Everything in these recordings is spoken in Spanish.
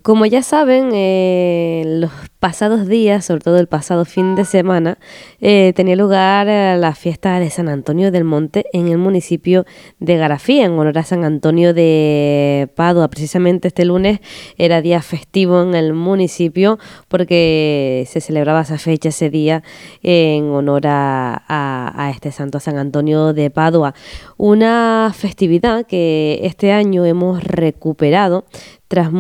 Como ya saben, los pasados días, sobre todo el pasado fin de semana, tenía lugar la fiesta de San Antonio del Monte en el municipio de Garafía, en honor a San Antonio de Padua. Precisamente este lunes era día festivo en el municipio porque se celebraba esa fecha, ese día, en honor a este santo, San Antonio de Padua. Una festividad que este año hemos recuperado tras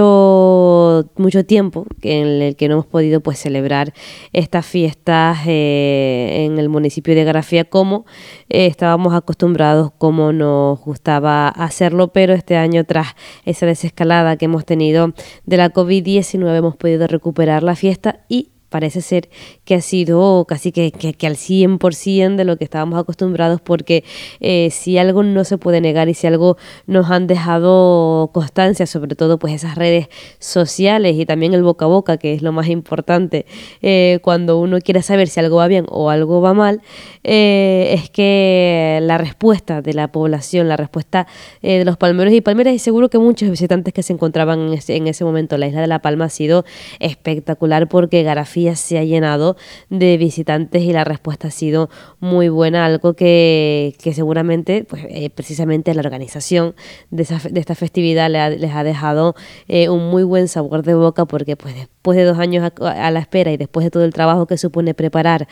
mucho tiempo en el que no hemos podido pues celebrar estas fiestas en el municipio de Garafía como estábamos acostumbrados, como nos gustaba hacerlo, pero este año tras esa desescalada que hemos tenido de la COVID-19 hemos podido recuperar la fiesta y parece ser que ha sido casi que al 100% de lo que estábamos acostumbrados, porque si algo no se puede negar y si algo nos han dejado constancia, sobre todo pues esas redes sociales y también el boca a boca, que es lo más importante cuando uno quiere saber si algo va bien o algo va mal, es que la respuesta de la población, la respuesta de los palmeros y palmeras, y seguro que muchos visitantes que se encontraban en ese momento en la isla de La Palma, ha sido espectacular, porque Garafía se ha llenado de visitantes y la respuesta ha sido muy buena, algo que seguramente pues precisamente la organización de esta festividad les ha dejado un muy buen sabor de boca, porque pues después de 2 años a la espera y después de todo el trabajo que supone preparar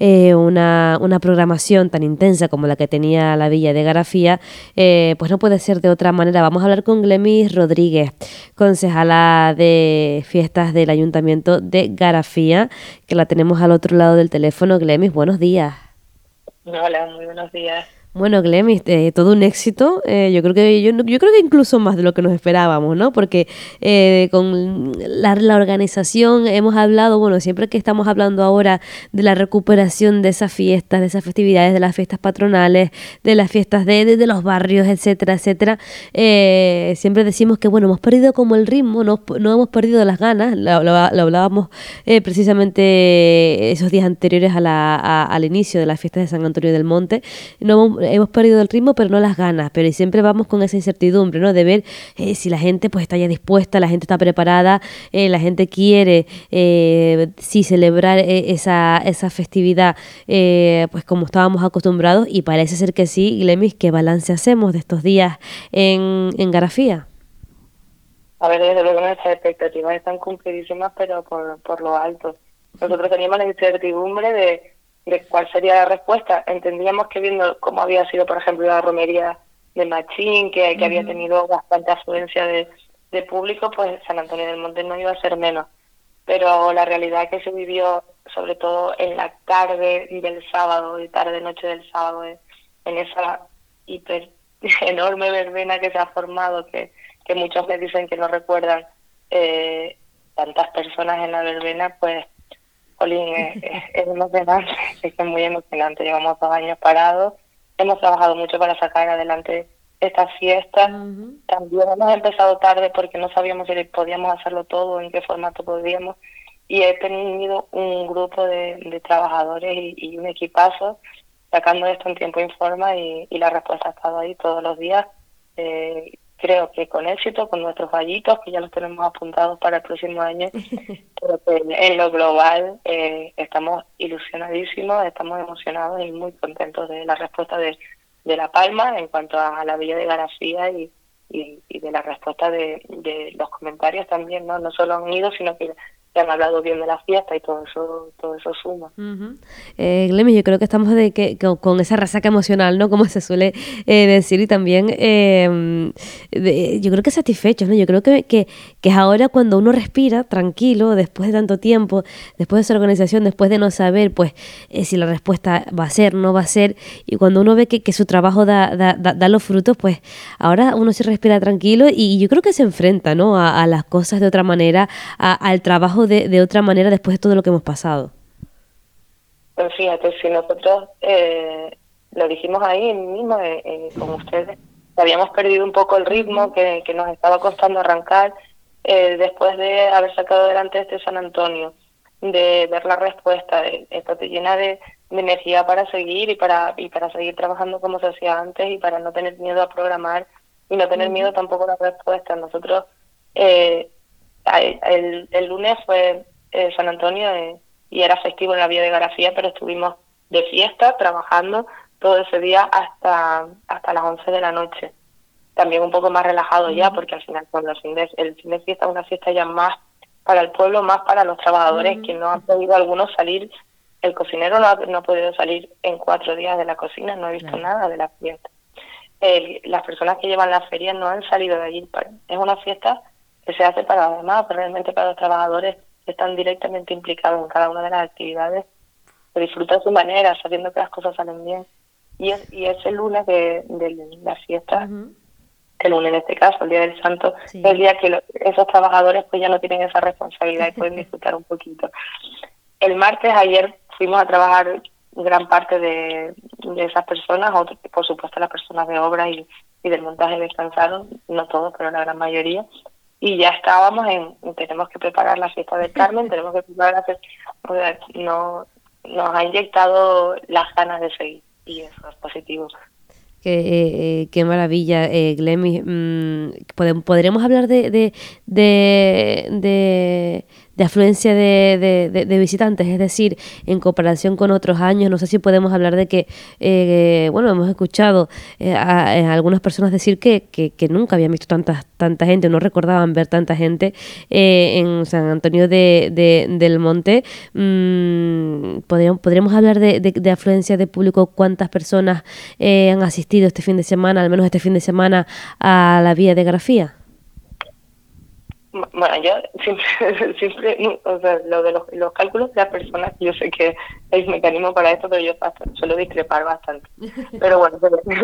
una programación tan intensa como la que tenía la Villa de Garafía, pues no puede ser de otra manera. Vamos a hablar con Glemis Rodríguez, concejala de fiestas del Ayuntamiento de Garafía, que la tenemos al otro lado del teléfono. Glemis, buenos días. Hola, muy buenos días. Bueno, Glemis, todo un éxito. Yo creo que yo creo que incluso más de lo que nos esperábamos, ¿no? Porque con la organización hemos hablado, bueno, siempre que estamos hablando ahora de la recuperación de esas fiestas, de esas festividades, de las fiestas patronales, de las fiestas de los barrios, etcétera, etcétera, siempre decimos que, bueno, hemos perdido como el ritmo, no hemos perdido las ganas. Lo hablábamos precisamente esos días anteriores al inicio de las fiestas de San Antonio del Monte. No hemos perdido el ritmo, pero no las ganas, pero siempre vamos con esa incertidumbre, ¿no? De ver si la gente pues está ya dispuesta, la gente está preparada, la gente quiere sí celebrar esa festividad pues como estábamos acostumbrados, y parece ser que sí. Glemis, ¿qué balance hacemos de estos días en Garafía? A ver, desde luego nuestras expectativas están cumplidísimas, pero por lo alto. Nosotros teníamos la incertidumbre de cuál sería la respuesta. Entendíamos que viendo cómo había sido, por ejemplo, la romería de Machín, que había tenido bastante afluencia de público, pues San Antonio del Monte no iba a ser menos. Pero la realidad que se vivió, sobre todo en la tarde del sábado y tarde-noche del sábado, en esa hiper enorme verbena que se ha formado, que muchos me dicen que no recuerdan tantas personas en la verbena, pues, jolín, es emocionante, es que es muy emocionante. Llevamos 2 años parados, hemos trabajado mucho para sacar adelante estas fiestas. También hemos empezado tarde porque no sabíamos si podíamos hacerlo todo, en qué formato podíamos, y he tenido un grupo de trabajadores y un equipazo sacando esto en tiempo y forma, y la respuesta ha estado ahí todos los días. Creo que con éxito, con nuestros fallitos, que ya los tenemos apuntados para el próximo año, pero que en lo global estamos ilusionadísimos, estamos emocionados y muy contentos de la respuesta de La Palma en cuanto a la Villa de García, y de la respuesta de los comentarios también, ¿no? No solo han ido, sino que han hablado bien de la fiesta, y todo eso suma. Glemis, yo creo que estamos con esa resaca emocional, ¿no? Como se suele decir, y también yo creo que satisfechos, ¿no? Yo creo que es ahora cuando uno respira tranquilo después de tanto tiempo, después de esa organización, después de no saber pues si la respuesta va a ser, no va a ser, y cuando uno ve que su trabajo da los frutos, pues ahora uno se respira tranquilo, y yo creo que se enfrenta, ¿no? A las cosas de otra manera, al trabajo de otra manera después de todo lo que hemos pasado. Pues fíjate, si nosotros lo dijimos ahí mismo con ustedes, que habíamos perdido un poco el ritmo, que nos estaba costando arrancar después de haber sacado adelante este San Antonio, de ver la respuesta. Esto te llena de energía para seguir, y para seguir trabajando como se hacía antes, y para no tener miedo a programar y no tener miedo tampoco a la respuesta. Nosotros el lunes fue San Antonio y era festivo en la Vía de Garafía, pero estuvimos de fiesta, trabajando todo ese día hasta las 11 de la noche. También un poco más relajado ya, porque al final cuando el fin de fiesta es una fiesta ya más para el pueblo, más para los trabajadores, que no han podido algunos salir. El cocinero no ha podido salir en 4 días de la cocina, no ha visto nada de la fiesta. Las personas que llevan la feria no han salido de allí. Es una fiesta que se hace para los demás, pero realmente para los trabajadores que están directamente implicados en cada una de las actividades, que disfrutan su manera, sabiendo que las cosas salen bien. Y ese lunes de la fiesta, que el lunes en este caso, el Día del Santo, es el día que esos trabajadores pues ya no tienen esa responsabilidad y pueden disfrutar un poquito. El martes, ayer, fuimos a trabajar gran parte de esas personas, por supuesto las personas de obra y del montaje descansaron, no todos, pero la gran mayoría, y ya estábamos tenemos que preparar la fiesta del Carmen, tenemos que preparar nos ha inyectado las ganas de seguir, y eso es positivo. Qué maravilla, Glemmy. ¿Podremos hablar de afluencia de visitantes? Es decir, en comparación con otros años, no sé si podemos hablar de que, bueno, hemos escuchado a algunas personas decir que nunca habían visto tanta gente, no recordaban ver tanta gente en San Antonio del Monte. ¿Podríamos hablar de afluencia de público? ¿Cuántas personas han asistido este fin de semana, al menos este fin de semana, a la Vía de Garafía? Bueno, yo siempre, o sea, lo de los cálculos de las personas, yo sé que hay mecanismo para esto, pero yo suelo discrepar bastante. Pero bueno,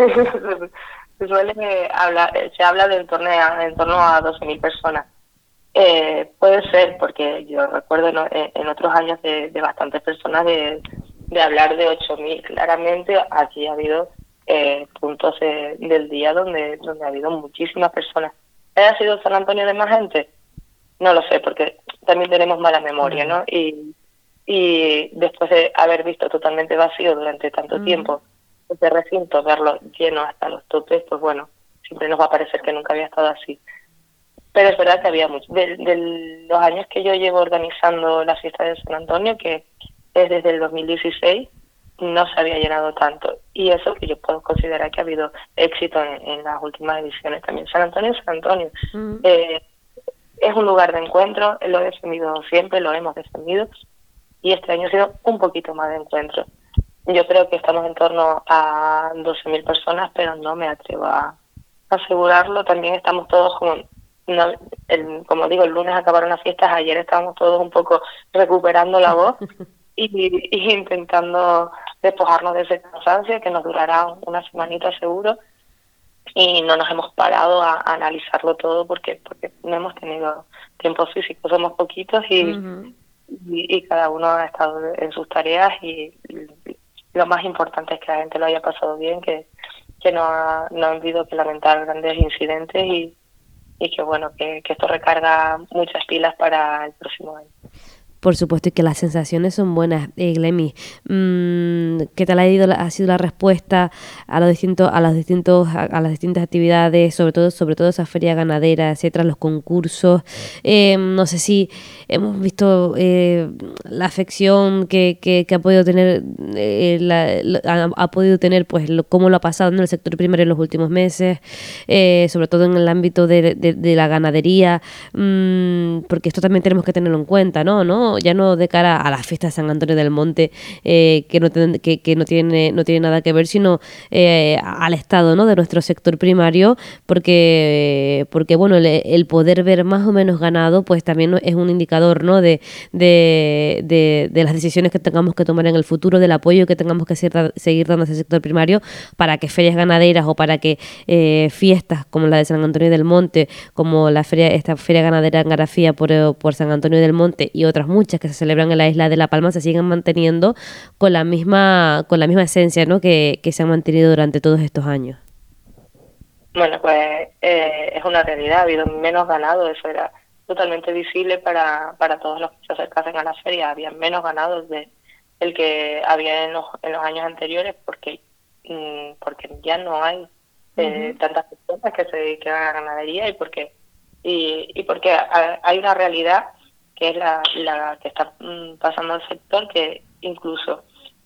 se habla de en torno a 12.000 personas. Puede ser, porque yo recuerdo en otros años de bastantes personas de hablar de 8.000 claramente. Aquí ha habido puntos del día donde ha habido muchísimas personas. ¿Ha sido San Antonio de más gente? No lo sé, porque también tenemos mala memoria, ¿no? Y después de haber visto totalmente vacío durante tanto tiempo ese recinto, verlo lleno hasta los topes, pues bueno, siempre nos va a parecer que nunca había estado así. Pero es verdad que había mucho. De los años que yo llevo organizando la fiesta de San Antonio, que es desde el 2016, no se había llenado tanto. Y eso que yo puedo considerar que ha habido éxito en las últimas ediciones también. San Antonio es San Antonio. Es un lugar de encuentro, lo he defendido siempre, lo hemos defendido, y este año ha sido un poquito más de encuentro. Yo creo que estamos en torno a 12.000 personas, pero no me atrevo a asegurarlo. También estamos todos como digo, el lunes acabaron las fiestas, ayer estábamos todos un poco recuperando la voz y intentando despojarnos de ese cansancio que nos durará una semanita seguro. Y no nos hemos parado a analizarlo todo porque no hemos tenido tiempo físico, somos poquitos y cada uno ha estado en sus tareas, y lo más importante es que la gente lo haya pasado bien, que no ha habido que lamentar grandes incidentes y que bueno, que esto recarga muchas pilas para el próximo año. Por supuesto, y que las sensaciones son buenas, Glemmy. ¿Qué tal ha sido la respuesta a las distintas actividades, sobre todo esa feria ganadera, etcétera, los concursos? No sé si hemos visto la afección que ha podido tener, ha podido tener, pues, cómo lo ha pasado en el sector primario en los últimos meses, sobre todo en el ámbito de la ganadería, porque esto también tenemos que tenerlo en cuenta, ¿no? Ya no de cara a la fiesta de San Antonio del Monte, que no tiene nada que ver, sino al estado, ¿no?, de nuestro sector primario, porque bueno, el poder ver más o menos ganado, pues también es un indicador, ¿no?, de las decisiones que tengamos que tomar en el futuro, del apoyo que tengamos que seguir dando a ese sector primario, para que ferias ganaderas o para que fiestas como la de San Antonio del Monte, como esta feria ganadera en Garafía por San Antonio del Monte, y otras muchas que se celebran en la isla de La Palma, se siguen manteniendo con la misma esencia, ¿no?, que se han mantenido durante todos estos años. Bueno, pues es una realidad, ha habido menos ganado, eso era totalmente visible para todos los que se acercasen a la feria. Había menos ganados de el que había en los años anteriores, porque ya no hay tantas personas que se dediquen a la ganadería, y porque y porque hay una realidad que es la que está pasando al sector, que incluso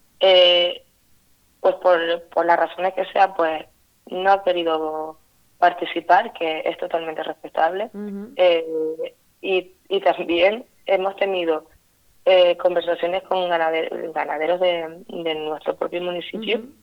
pues por las razones que sea, pues no ha querido participar, que es totalmente respetable. Uh-huh. Y también hemos tenido conversaciones con ganaderos de nuestro propio municipio, Uh-huh.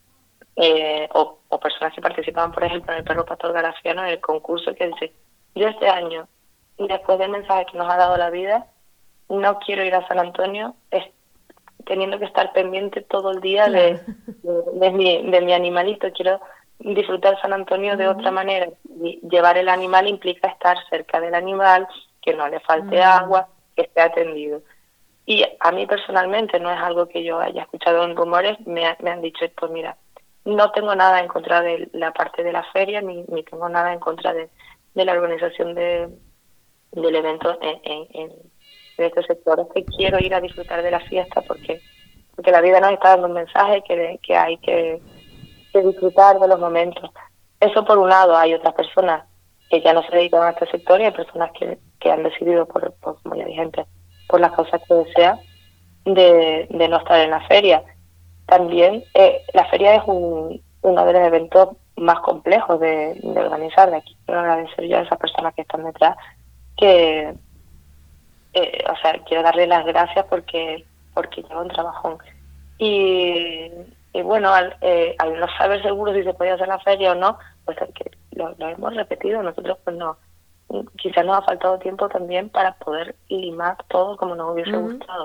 o personas que participaban, por ejemplo, en el Perro Pastor Garafiano, en el concurso, que dice: yo este año, después del mensaje que nos ha dado la vida, no quiero ir a San Antonio teniendo que estar pendiente todo el día Claro. de mi animalito. Quiero disfrutar San Antonio de otra Uh-huh. manera. Y llevar el animal implica estar cerca del animal, que no le falte Uh-huh. agua, que esté atendido. Y a mí personalmente no es algo que yo haya escuchado en rumores, me han dicho: pues mira, no tengo nada en contra de la parte de la feria, ni tengo nada en contra de la organización del evento en este sector. Es que quiero ir a disfrutar de la fiesta porque la vida nos está dando un mensaje que hay que disfrutar de los momentos. Eso por un lado. Hay otras personas que ya no se dedican a este sector, y hay personas que han decidido, como ya dije antes, por las causas que sea, de no estar en la feria. También la feria es uno de los eventos más complejos de organizar. De aquí quiero agradecer yo a esas personas que están detrás, que o sea, quiero darle las gracias porque lleva un trabajón. Y, y bueno, al no saber seguro si se podía hacer la feria o no, pues que lo hemos repetido. Nosotros pues no, quizás nos ha faltado tiempo también para poder limar todo como nos hubiese Uh-huh. gustado.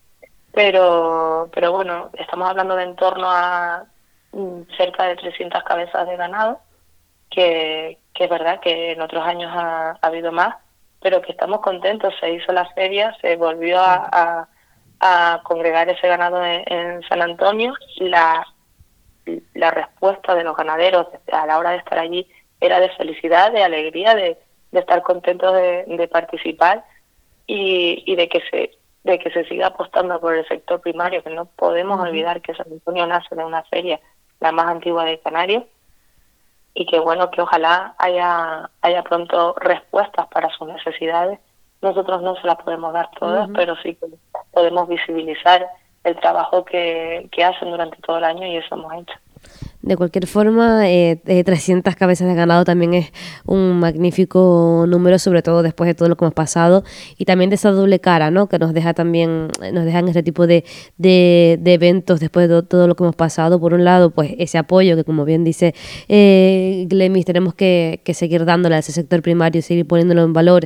Pero bueno, estamos hablando de en torno a cerca de 300 cabezas de ganado, que es verdad que en otros años ha habido más, pero que estamos contentos. Se hizo la feria, se volvió Claro. a congregar ese ganado en San Antonio. La respuesta de los ganaderos a la hora de estar allí era de felicidad, de alegría, de estar contentos de participar, y de que se siga apostando por el sector primario, que no podemos Uh-huh. olvidar que San Antonio nace de una feria, la más antigua de Canarias, y que bueno, que ojalá haya pronto respuestas para sus necesidades. Nosotros no se las podemos dar todas, Uh-huh. pero sí que podemos visibilizar el trabajo que hacen durante todo el año, y eso hemos hecho. De cualquier forma, 300 cabezas de ganado también es un magnífico número, sobre todo después de todo lo que hemos pasado, y también de esa doble cara, ¿no? Que nos deja también, nos dejan este tipo de eventos después de todo lo que hemos pasado. Por un lado, pues ese apoyo que, como bien dice Glemis, tenemos que seguir dándole a ese sector primario, seguir poniéndolo en valor,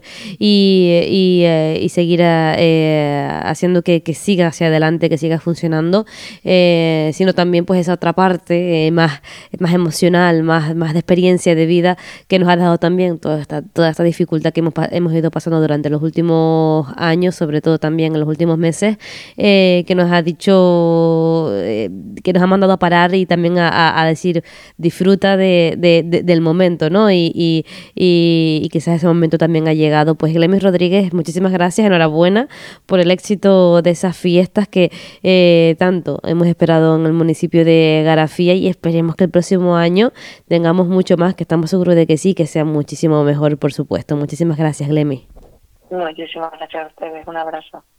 y seguir haciendo que siga hacia adelante, que siga funcionando, sino también pues esa otra parte más emocional, más de experiencia de vida, que nos ha dado también toda esta dificultad que hemos ido pasando durante los últimos años, sobre todo también en los últimos meses, que nos ha dicho, que nos ha mandado a parar y también a decir: disfruta del momento, ¿no? Y quizás ese momento también ha llegado. Pues Glemis Rodríguez, muchísimas gracias, enhorabuena por el éxito de esas fiestas que tanto hemos esperado en el municipio de Garafía, y esperemos que el próximo año tengamos mucho más, que estamos seguros de que sí, que sea muchísimo mejor, por supuesto. Muchísimas gracias, Glemi. Muchísimas gracias a ustedes. Un abrazo.